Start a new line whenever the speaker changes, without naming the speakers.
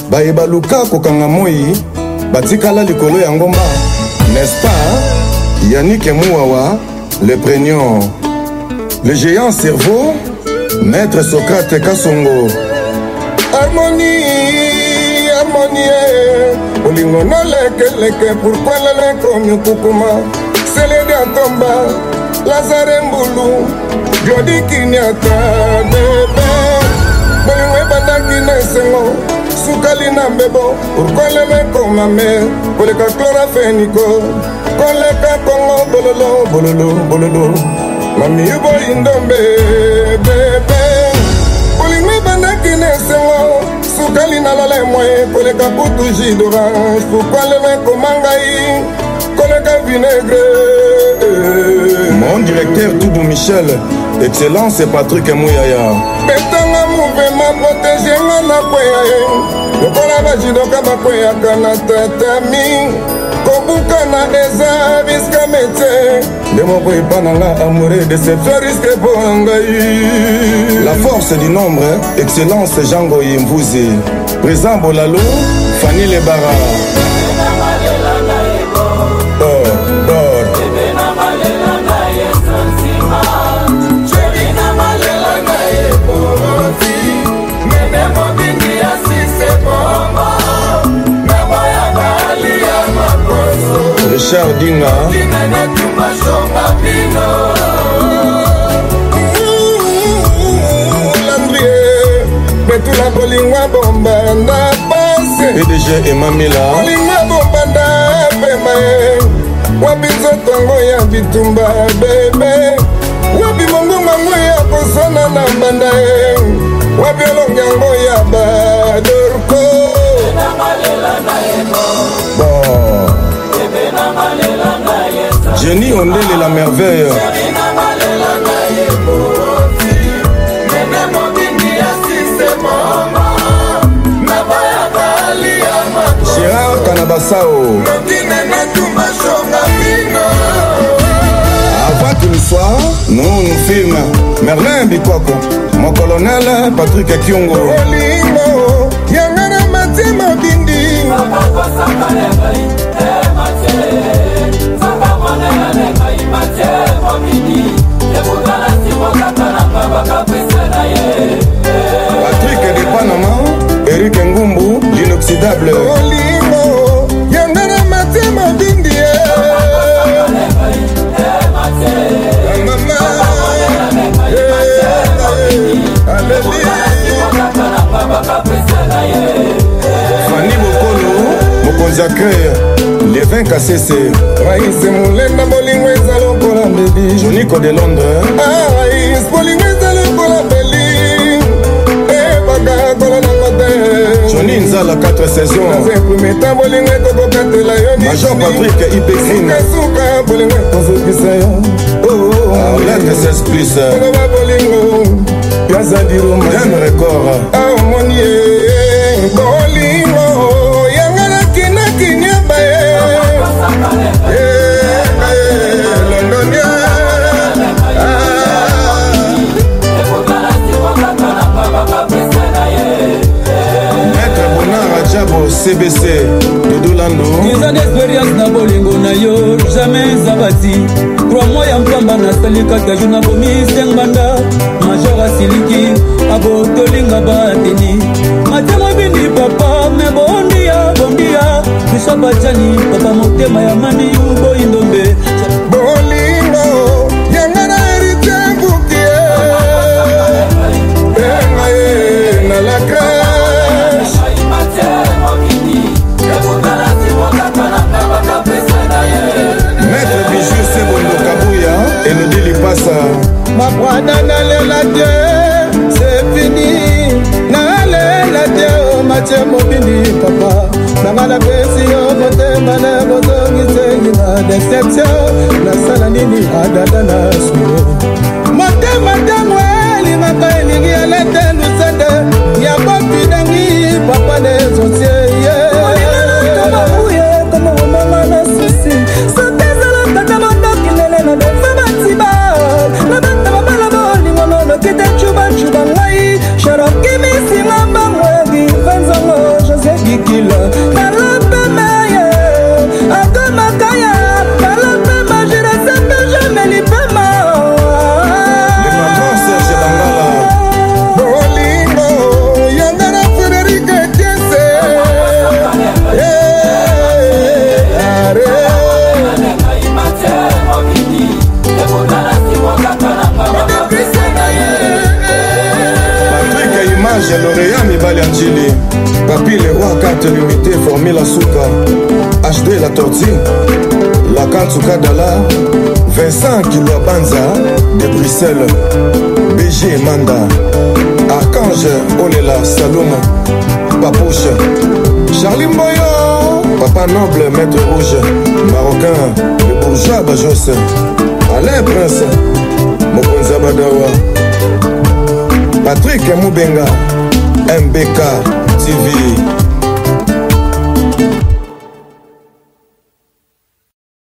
bayeba luka kokanga moi batikala likolo ya ngomba, n'est-ce pas? Yannick Mouawa, le prénom, le géant cerveau, maître Socrate Kassongo. Harmonie, harmonie, olingo no leke, pourquoi le comme kukuma, Célé Tomba, Lazare Mbulu, Glody Kinyata, bébé, bolingo bandaki nesengo, Sukali na mbebo, pourquoi le comme ma mère, koleka chloraphénico, koleka kongo, bololo, bololo, bololo, mami yubo indombe, bébé, bolingo bandaki nesengo, Sukali na lala moye, koleka putu jus d'orange, pourquoi le comme mangai, koleka vinaigre. Mon directeur Toubou Michel, excellence Patrick Mouyaya. Betanga mouvement protégé na kweya. Lokola bajidoka bakweya kana tatami. Kobuka na eza biska mete. Demo ko ipananga amoureux de ce risque pour ngai. La force du nombre, excellence Django Yimvuzi. Présent Bolalo, Fanny Lebara. Richard Dinga Landrier Betula Bolingwa Bomba na passe PDG Emamila Bolingwa Bomba na pemae Wabi zotongo ya bitumba bebe Wabi mongo mango ya kosona na bandae Wabi olongango ya badorko Bon Jenny Ondele la merveille Gérard Kanabasao Avant tout le soir, nous filmons Merlin Bikwako, mon colonel Patrick Kiongo Yangana Matima Bindi Patrick de Panama, Eric Ngumbu, l'inoxydable Olimo, Yangana Matima Bindi Fanny Bokolo, Mokonzakre, les 20 KCC Raïs Moulenda Bolingo Ezalokola Baby Jonico de Londres Raïs Bolingo Ezalokola Beli Baka Kola Nangote Johnny Nzala 4 saisons Nazepumeta Bolingo Kokokatela Yoni Major Patrick Ipekin Suka Bolingo Kozokisa Yo Arlette 16 plus Kola Bolingo Piazza di Roma Dame record Harmonie Bolingo Yangana Kina Kinya Bae Londonia Maître Bonara Djabo CBC Doudou Lando 10 ans d'expérience na bolingo na yo jamais zabati 3 mois ya mpamba na salika ta juna komi sengbanda Major Asiliki abo tolinga bateni Matema bindi papa me bondia Bishop Chani papa motema ya mani yubo indombe bolingo yangana erite bukie Bengaye na la crash Maître Bijou Sebondo Kabuya et nous dit Lipasa Ma brada na lela Dieu c'est fini Na lela Dieu Mathieu Mobindi papa Nangana pesi yo motema na bozongi sengi na deception Na sala nini adada na suyo Motema tamweli maka elingi alete lusende Ya papi dangi papa ne zonsie Kama uye kama umama na susi Soteza la tata mandoki nele na defa matiba Na bata mabala boli ngono kite chuba ngai Sharoki misi ngamba mwegi Venzongo Jose Chili, Papi le roi 4 l'unité, Formula Souka, HD la tortue, la Kantuka Dala, Vincent Kilobanza de Bruxelles, BG Manda, Archange Olela Salomo, Papouche, Charlie Mboyo, Papa Noble, Maître Rouge, Marocain, le bourgeois Bajos, Alain Prince, Mokonza Badawa, Patrick Moubenga, MBK TV.